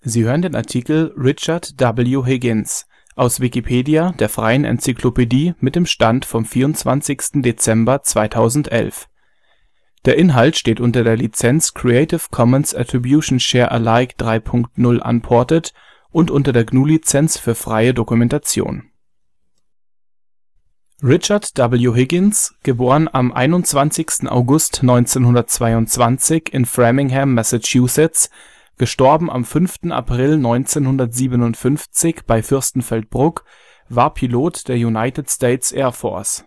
Sie hören den Artikel Richard W. Higgins, aus Wikipedia, der freien Enzyklopädie. Mit dem Stand vom Der Inhalt steht unter der Lizenz Creative Commons Attribution Share Alike 3 Punkt 0 Unported und unter der GNU-Lizenz für freie Dokumentation. Richard W. Higgins (* am 21. August 1922 in Framingham, Massachusetts; † am 5. April 1957 bei Fürstenfeldbruck) war Pilot der United States Air Force.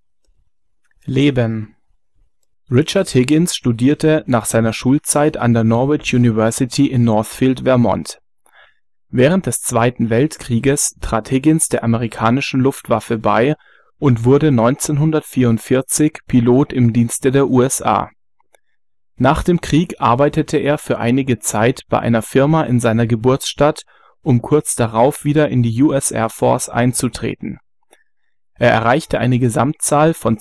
Leben Richard Higgins studierte nach seiner Schulzeit an der Norwich University in Northfield, Vermont. Während des Zweiten Weltkrieges trat Higgins der amerikanischen Luftwaffe bei und wurde 1944 Pilot im Dienste der USA. Nach dem Krieg arbeitete er für einige Zeit bei einer Firma in seiner Geburtsstadt, um kurz darauf wieder in die US Air Force einzutreten. Er erreichte eine Gesamtzahl von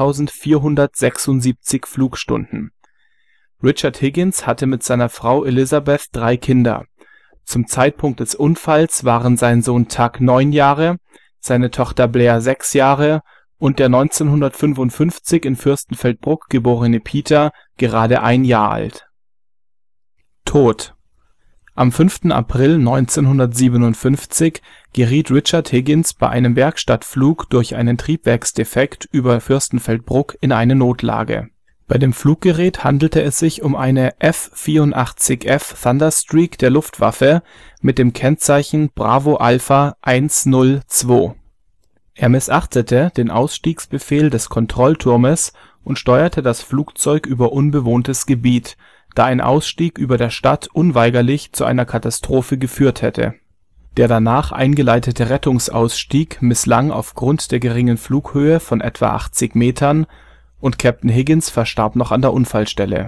2476 Flugstunden. Richard Higgins hatte mit seiner Frau Elizabeth 3 Kinder. Zum Zeitpunkt des Unfalls waren sein Sohn Tuck 9 Jahre, seine Tochter Blair 6 Jahre und der 1955 in Fürstenfeldbruck geborene Peter gerade 1 Jahr alt. Tod Am 5. April 1957 geriet Richard Higgins bei einem Werkstattflug durch einen Triebwerksdefekt über Fürstenfeldbruck in eine Notlage. Bei dem Fluggerät handelte es sich um eine F-84F Thunderstreak der Luftwaffe mit dem Kennzeichen Bravo Alpha 102. Er missachtete den Ausstiegsbefehl des Kontrollturmes und steuerte das Flugzeug über unbewohntes Gebiet, da ein Ausstieg über der Stadt unweigerlich zu einer Katastrophe geführt hätte. Der danach eingeleitete Rettungsausstieg misslang aufgrund der geringen Flughöhe von etwa 80 Metern und Captain Higgins verstarb noch an der Unfallstelle.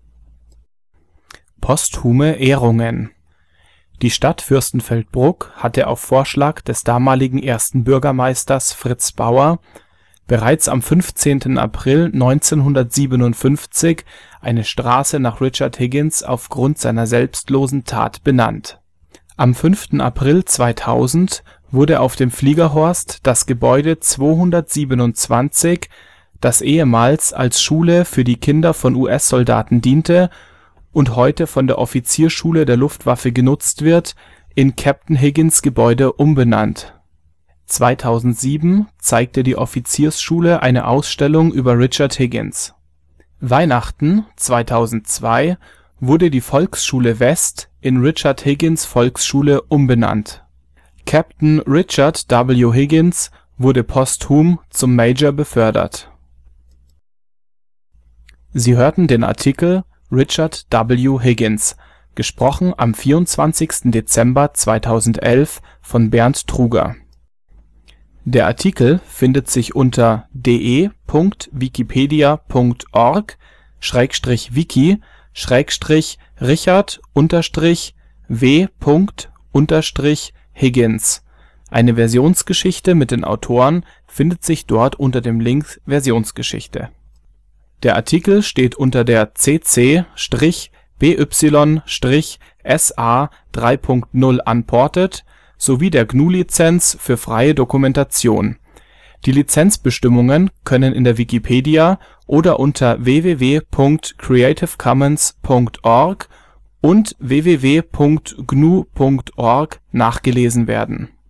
Posthume Ehrungen Die Stadt Fürstenfeldbruck hatte auf Vorschlag des damaligen ersten Bürgermeisters Fritz Bauer bereits am 15. April 1957 eine Straße nach Richard Higgins aufgrund seiner selbstlosen Tat benannt. Am 5. April 2000 wurde auf dem Fliegerhorst das Gebäude 227, das ehemals als Schule für die Kinder von US-Soldaten diente und heute von der Offiziersschule der Luftwaffe genutzt wird, in Captain Higgins Gebäude umbenannt. 2007 zeigte die Offiziersschule eine Ausstellung über Richard Higgins. Weihnachten 2002 wurde die Volksschule West in Richard Higgins Volksschule umbenannt. Captain Richard W. Higgins wurde posthum zum Major befördert. Sie hörten den Artikel Richard W. Higgins, gesprochen am 24. Dezember 2011 von Bernd Truger. Der Artikel findet sich unter de.wikipedia.org/Richard-W.Higgins. Eine Versionsgeschichte mit den Autoren findet sich dort unter dem Link Versionsgeschichte. Der Artikel steht unter der CC-BY-SA 3.0 Unported sowie der GNU-Lizenz für freie Dokumentation. Die Lizenzbestimmungen können in der Wikipedia oder unter www.creativecommons.org und www.gnu.org nachgelesen werden